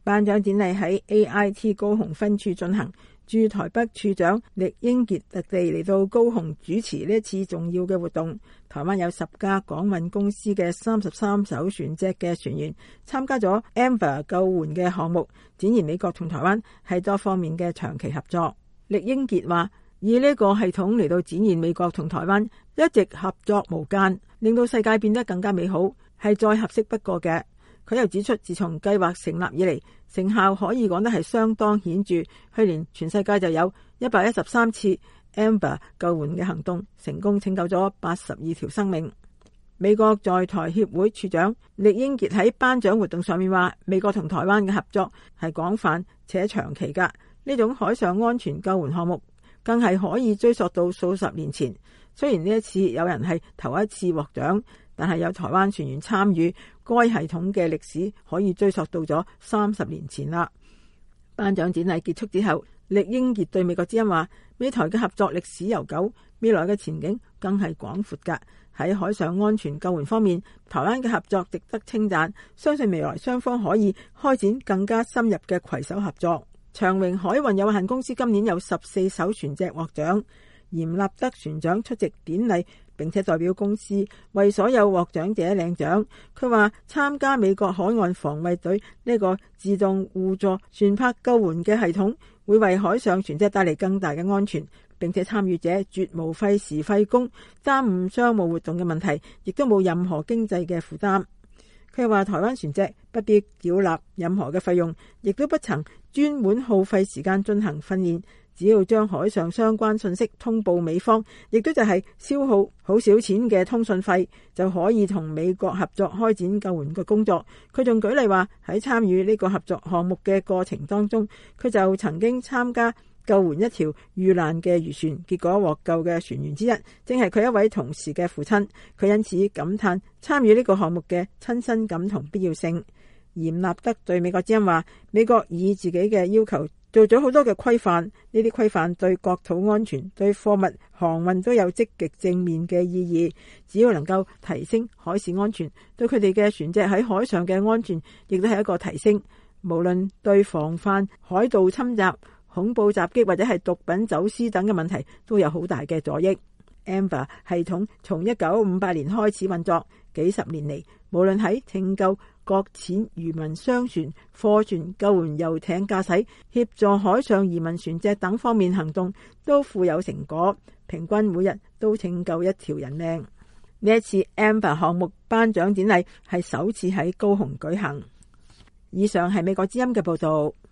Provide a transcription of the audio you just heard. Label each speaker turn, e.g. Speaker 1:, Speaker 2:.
Speaker 1: 頒獎典禮喺 AIT 高雄分處進行，駐台北處長酈英傑特地嚟到高雄主持呢一次重要嘅活動。台灣有10家港運公司嘅33艘船隻嘅船員參加咗 Amber 救援嘅項目，展現美國同台灣係多方面嘅長期合作。酈英傑話：以呢個系統嚟到展現美國同台灣一直合作無間，令到世界變得更加美好，係再合適不過嘅。佢又指出，自從計劃成立以嚟，成效可以講得係相當顯著。去年全世界就有113次 Amber 救援嘅行動，成功拯救咗82條生命。美國在台協會處長酈英傑喺頒獎活動上面話：美國同台灣嘅合作係廣泛且長期㗎，呢種海上安全救援項目更係可以追溯到數十年前。雖然呢一次有人係頭一次獲獎，但係有台灣船員參與，該系統嘅歷史可以追溯到咗30年前啦。頒獎典禮結束之後，酈英傑對美國之音話：美台嘅合作歷史悠久，未來嘅前景更係廣闊㗎。喺海上安全救援方面，台灣嘅合作值得稱讚，相信未來雙方可以開展更加深入嘅攜手合作。長榮海運有限公司今年有14艘船隻獲獎，嚴立德船長出席典禮，並且代表公司為所有獲獎者領獎。佢話參加美國海岸防衛隊呢個自動互助船舶救援嘅系統，會為海上船隻帶嚟更大嘅安全，並且參與者絕無費時費工、耽誤商務活動嘅問題，亦都冇任何經濟嘅負擔。佢又話台灣船隻不必繳納任何嘅費用，亦都不曾專門耗費時間進行訓練，只要將海上相關信息通報美方，亦都就係消耗好少錢嘅通訊費，就可以同美國合作開展救援嘅工作。佢仲舉例話喺參與呢個合作項目嘅過程當中，佢就曾經參加救援一條遇難嘅漁船，結果獲救嘅船員之一正係佢一位同事嘅父親。佢因此感嘆參與呢個項目嘅親身感同必要性。嚴立德對美國之音話：美國以自己嘅要求做咗好多嘅規範，呢啲規範對國土安全、對貨物航運都有積極正面嘅意義。只要能夠提升海事安全，對佢哋嘅船隻喺海上嘅安全亦都係一個提升。無論對防範海盜侵襲、恐怖襲擊或者係毒品走私等嘅問題，都有好大嘅助益。Amber 系統從1958年開始運作，幾十年嚟，無論喺拯救擱淺漁民商船、貨船、救援遊艇駕駛、協助海上移民船隻等方面行動，都富有成果，平均每日都拯救一條人命。呢一次 Amber 項目頒獎典禮係首次喺高雄舉行。以上係美國之音嘅報道。